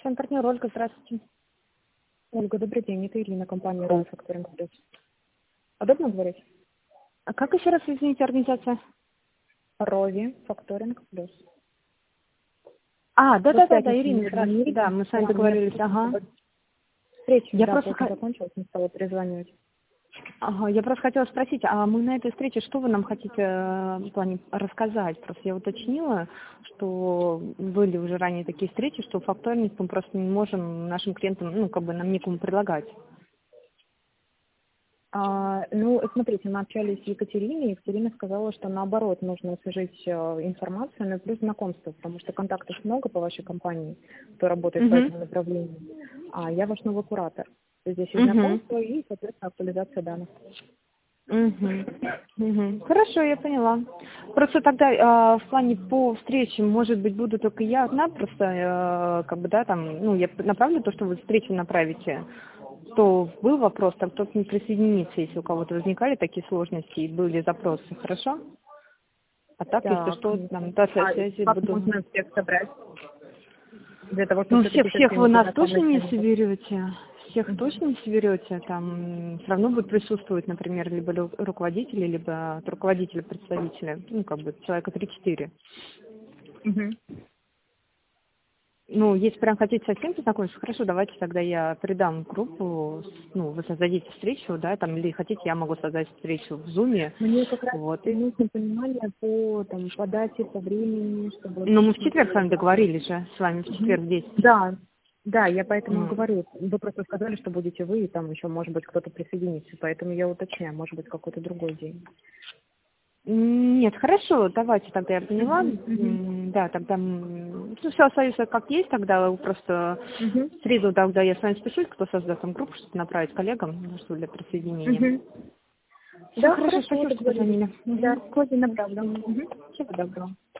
С вами партнер Ольга, здравствуйте. Ольга, добрый день. Это Ирина, компания Rovi Factoring Plus. Удобно говорить? А как еще раз, извините, организация? Rovi Factoring Plus. Да, Ирина, здравствуйте. Да, мы с вами Да, договорились, ага. Встреча, Я да, просто, поздно закончилась, не стала перезванивать. я просто хотела спросить, а мы на этой встрече, что вы нам хотите в плане рассказать? Просто я уточнила, что были уже ранее такие встречи, что факторинг мы просто не можем нашим клиентам, нам никому предлагать. Смотрите, мы общались с Екатериной, и Екатерина сказала, что наоборот нужно освежить информацию, но и плюс знакомство, потому что контактов много по вашей компании, кто работает по этому направлению. А я ваш новый куратор. Здесь и знакомство, и, соответственно, актуализация данных. Хорошо, я поняла. Просто тогда в плане по встрече, может быть, буду только я одна, просто я направлю то, что вы встречу направите, то был вопрос, там кто-то не присоединится, если у кого-то возникали такие сложности и были запросы, хорошо? А так, если что, там, до связи Как буду. можно всех собрать? Для того, чтобы Всех вы нас точно не соберете? Всех точно не соберете? Там все равно будут присутствовать, например, либо руководители, либо от руководителя представителя, человека 3-4. Если прям хотите совсем познакомиться, хорошо, давайте тогда я придам группу, вы создадите встречу, да, там, или хотите, я могу создать встречу в Зуме. Мне как раз нужно понимание по дате, по времени, чтобы... Мы в четверг с вами договорились же, с вами в четверг 10. Да, я поэтому говорю. Вы просто сказали, что будете вы, и там еще, может быть, кто-то присоединится, поэтому я уточняю, может быть, какой-то другой день. Нет, хорошо, давайте тогда я поняла. Да, тогда все остается как есть, тогда просто в среду тогда я с вами спущусь, кто создаст там группу, чтобы направить коллегам, что для присоединения. Все, Да, хорошо, спасибо, что позвонили. Да, коди направлю. Всего доброго.